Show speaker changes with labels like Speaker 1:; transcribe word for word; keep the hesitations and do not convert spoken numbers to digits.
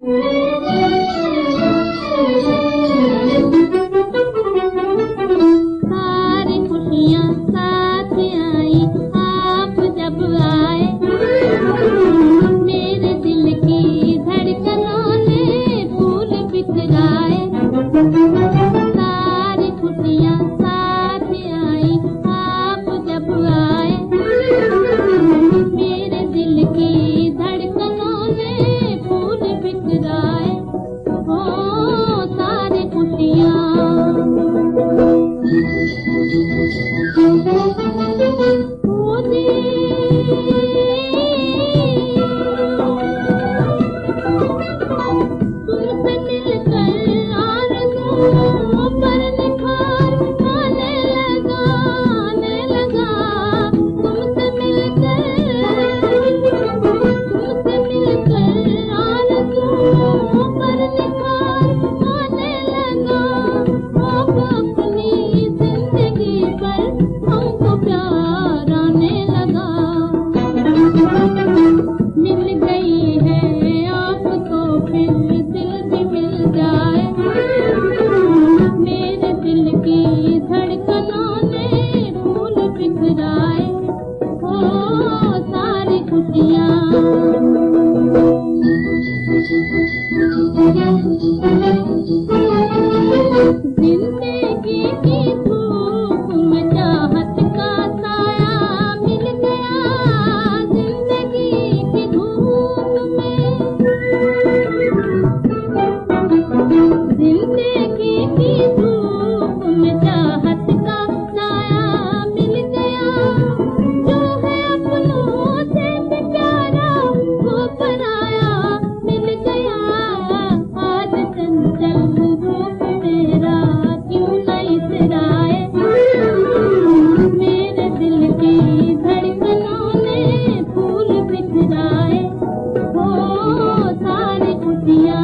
Speaker 1: सारी खुशियाँ साथ आई, आप जब आए, मेरे दिल की धड़कनों ने फूल बिखराए। सारी खुशियाँ साथ आई, आप जब आए, मेरे दिल की धड़कनों ने फूल बिखराए। ओ सारी खुशियाँ मिल गई है आपको, फिर दिल भी मिल जाए, मेरे दिल की धड़कनों ने फूल बिखराए। ओ सारी खुशियाँ जिंदगी की धूप में चाहत का साया मिल गया, जिंदगी की धूप में, जिंदगी की धूप में चाहत का साया मिल गया, जो है अपनों से भी प्यारा वो पराया मिल गया। आज चंचल रूप मेरा क्यों न इतराए, मेरे दिल की धड़कनों ने फूल बिखराए। ओ सारी खुशियाँ